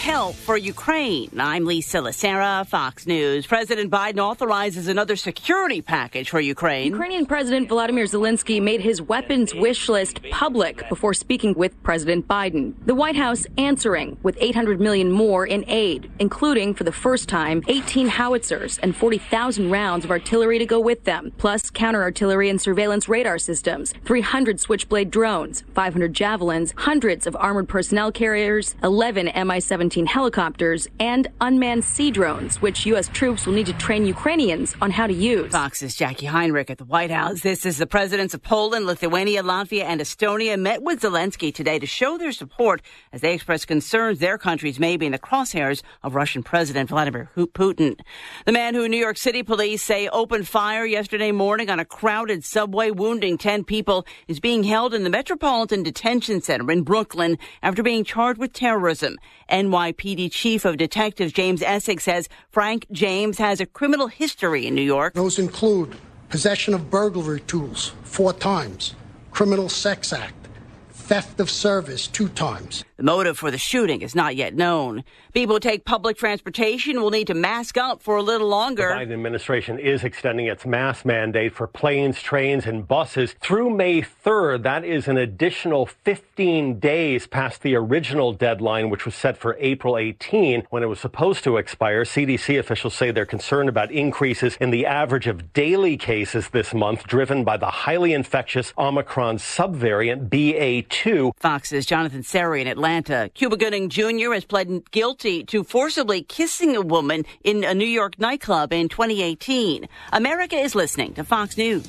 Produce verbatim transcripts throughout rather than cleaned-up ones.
help for Ukraine. I'm Lisa Lacera, Fox News. President Biden authorizes another security package for Ukraine. Ukrainian President Volodymyr Zelensky made his weapons wish list public before speaking with President Biden. The White House answering with eight hundred million dollars more in aid, including, for the first time, eighteen howitzers and forty thousand rounds of artillery to go with them, plus counter-artillery and surveillance radar systems, three hundred Switchblade drones, five hundred Javelins, hundreds of armored personnel carriers, eleven M I seventeen helicopters, and unmanned sea drones, which U S troops will need to train Ukrainians on how to use. Fox's Jackie Heinrich at the White House. This is the presidents of Poland, Lithuania, Latvia, and Estonia met with Zelensky today to show their support as they express concerns their countries may be in the crosshairs of Russian President Vladimir Putin. The man who New York City police say opened fire yesterday morning on a crowded subway, wounding ten people, is being held in the Metropolitan Detention Center in Brooklyn after being charged with terrorism. N Y P D Chief of Detectives James Essex says Frank James has a criminal history in New York. Those include possession of burglary tools four times, criminal sex act, theft of service two times. The motive for the shooting is not yet known. People who take public transportation will need to mask up for a little longer. The Biden administration is extending its mask mandate for planes, trains, and buses through May third. That is an additional fifteen days past the original deadline, which was set for April eighteenth, when it was supposed to expire. C D C officials say they're concerned about increases in the average of daily cases this month, driven by the highly infectious Omicron subvariant B A two. Fox's Jonathan Serry in Atlanta. Cuba Gooding Junior has pled guilty to forcibly kissing a woman in a New York nightclub in twenty eighteen. America is listening to Fox News.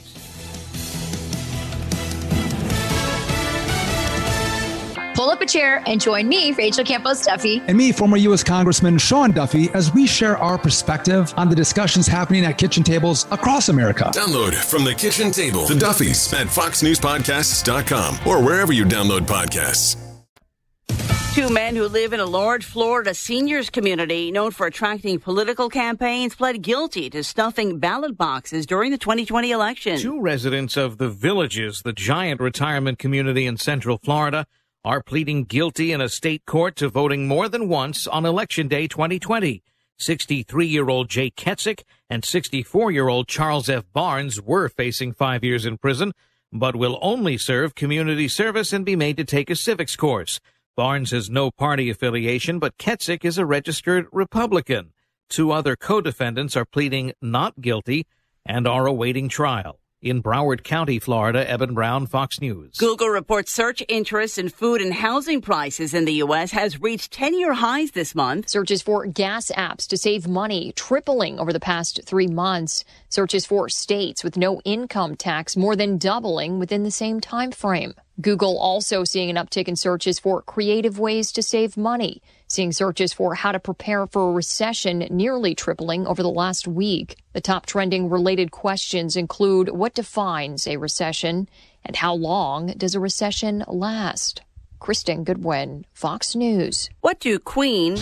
Pull up a chair and join me, Rachel Campos Duffy. And me, former U S Congressman Sean Duffy, as we share our perspective on the discussions happening at kitchen tables across America. Download From the Kitchen Table, The Duffys, at fox news podcasts dot com or wherever you download podcasts. Two men who live in a large Florida seniors community known for attracting political campaigns pled guilty to stuffing ballot boxes during the twenty twenty election. Two residents of the Villages, the giant retirement community in Central Florida, are pleading guilty in a state court to voting more than once on Election Day twenty twenty. sixty-three-year-old Jay Ketzik and sixty-four-year-old Charles F. Barnes were facing five years in prison, but will only serve community service and be made to take a civics course. Barnes has no party affiliation, but Ketzik is a registered Republican. Two other co-defendants are pleading not guilty and are awaiting trial. In Broward County, Florida, Evan Brown, Fox News. Google reports search interest in food and housing prices in the U S has reached ten-year highs this month. Searches for gas apps to save money tripling over the past three months. Searches for states with no income tax more than doubling within the same time frame. Google also seeing an uptick in searches for creative ways to save money, seeing searches for how to prepare for a recession nearly tripling over the last week. The top trending related questions include what defines a recession and how long does a recession last? Kristen Goodwin, Fox News. What do Queen,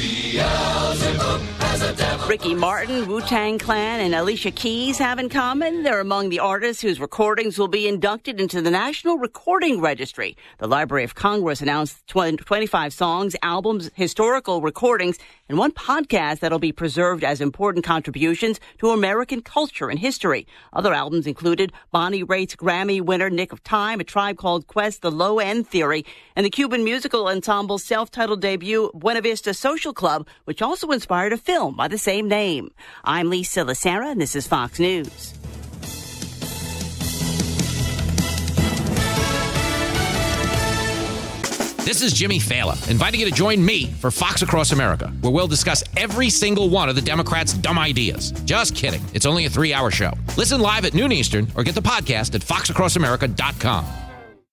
Ricky Martin, Wu-Tang Clan, and Alicia Keys have in common? They're among the artists whose recordings will be inducted into the National Recording Registry. The Library of Congress announced twenty-five songs, albums, historical recordings, and one podcast that'll be preserved as important contributions to American culture and history. Other albums included Bonnie Raitt's Grammy winner Nick of Time, A Tribe Called Quest, The Low End Theory, and the Cuban musical ensemble's self-titled debut, Buena Vista Social Club, which also inspired a film by the same name. I'm Lisa Lacera, and this is Fox News. This is Jimmy Fallon, inviting you to join me for Fox Across America, where we'll discuss every single one of the Democrats' dumb ideas. Just kidding. It's only a three-hour show. Listen live at noon Eastern or get the podcast at fox across america dot com.